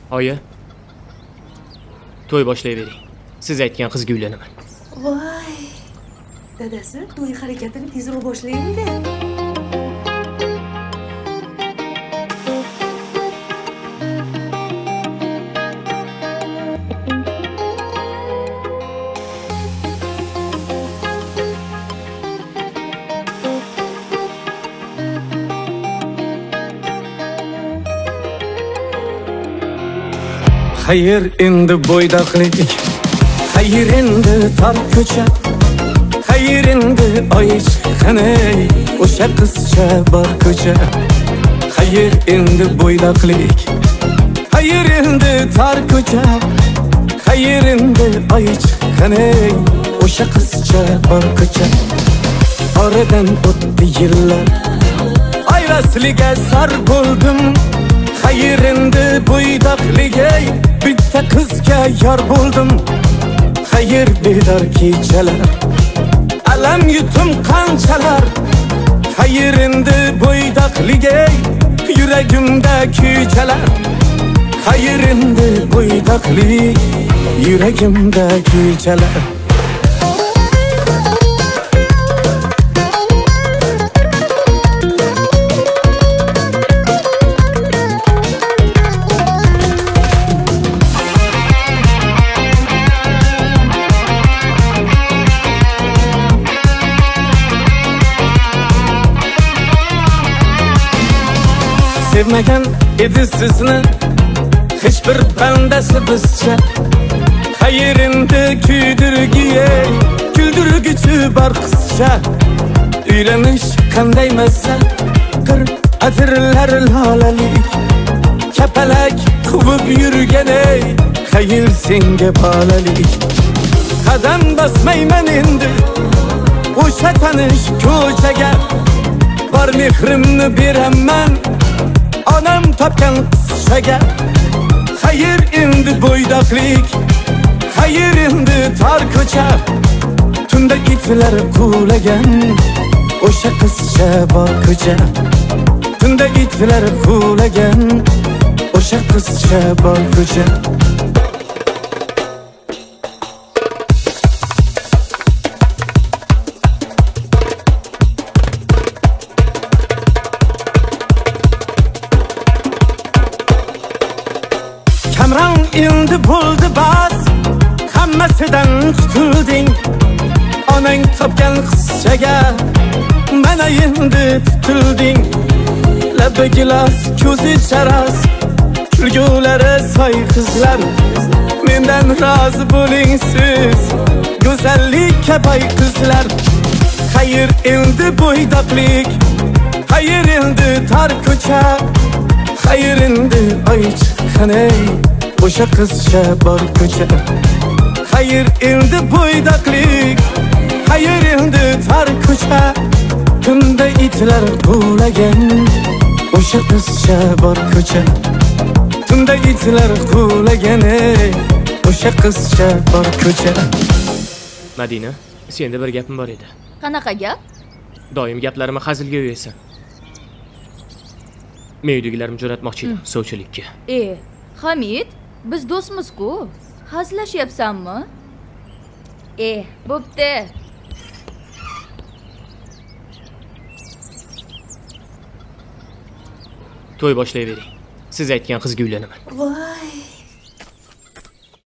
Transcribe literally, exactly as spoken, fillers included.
Oyi, to'y boshlayvering. Siz aytgan qizga uylanaman. Voy. Dadasi to'y harakatini tezroq boshlaydi. Hayır endi bo'ydaqlik, hayır endi tor ko'cha, hayır endi oy chiqqanay, o'sha qizcha bor ko'cha. Hayır endi bo'ydaqlik, hayır endi tor ko'cha, hayır endi oy chiqqanay, o'sha qizcha bor ko'cha. Oradan o'tdi yillar, ayrasliga sar bo'ldim. Hayır endi bo'ydaqliga bitta qizga yor bo'ldim. Hayır bedor kechalar, alam yutum qanchalar. Hayır endi bo'ydaqliga yuragimda kuychalar. Hayır endi bo'ydaqlik yuragimda kuychalar. Sevmagan edi sizni hech bir bandasi bizcha. Hayır endi kuydirgiye kuldirgichi bor qizcha. Uylanish qanday mazza, qir atirlar lolalik, kapalak quvib yurganay. Hayır senga bolalik, qadam bosmayman endi o'sha tanish ko'chaga. Bor mehrimni beraman onam topgan qizchaga. Hayır endi bo'ydaqlik, hayır endi tor ko'cha. Tunda itlar quvlagan o'sha qizcha bor ko'cha. Tunda itlar quvlagan o'sha qizcha bor ko'cha. Kamron endi bo'ldi bas, hammasidan qutulding. Onang topgan qizchaga mana endi tutilding. Labi gilos, ko'zi charas, kulgulari soy qizlar. Mendan rozi bo'ling siz, go'zallikka boy qizlar. Hayır endi bo'ydaqlik, hayır endi tor ko'cha. Hayır endi oy chiqqanay, o'sha qizcha bor ko'cha. Hayır endi bo'ydaqlik, hayır endi tor ko'cha. Tunda itlar quvlagan o'sha qizcha bor ko'cha. Tunda itlar quvlagan o'sha qizcha bor ko'cha. Madina, senda bir gapim bor edi. Qanaqa gap? Doim gaplarimni hazilga yo'yasan. Men uydagilarimni jo'natmoqchi edim sovchilikka. E, Hamid, biz do'stmiz-ku. Hazillashyapsanmi? E, bo'pti. To'y boshlayvering. Siz aytgan qizga uylanaman. Voy.